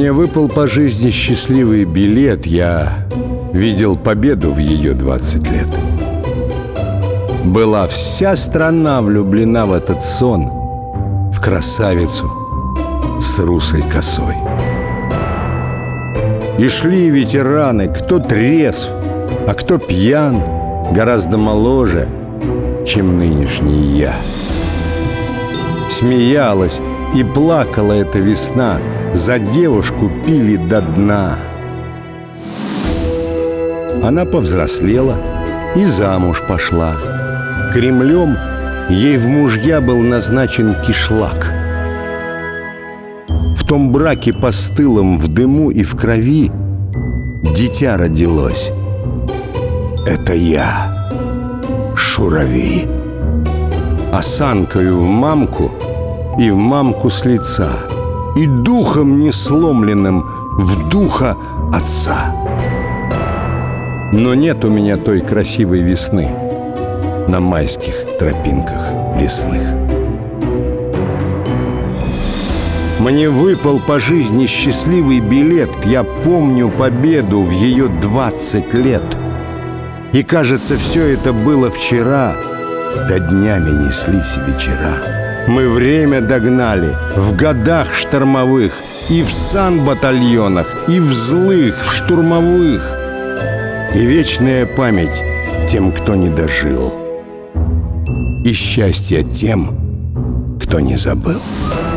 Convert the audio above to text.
Мне выпал по жизни счастливый билет. Я видел победу в ее 20 лет. Была вся страна влюблена в этот сон, в красавицу с русой косой. И шли ветераны, кто трезв, а кто пьян, гораздо моложе, чем нынешний я. Смеялась и плакала эта весна, за девушку пили до дна. Она повзрослела и замуж пошла. Кремлем ей в мужья был назначен кишлак. В том браке постылом, в дыму и в крови дитя родилось. Это я, Шурави. Осанкою в мамку и в мамку с лица, и духом несломленным в духа отца. Но нет у меня той красивой весны на майских тропинках лесных. Мне выпал по жизни счастливый билет. Я помню победу в ее 20 лет. И кажется, все это было вчера. До днями неслись вечера. Мы время догнали в годах штормовых, и в санбатальонах, и в злых, в штурмовых. И вечная память тем, кто не дожил, и счастье тем, кто не забыл.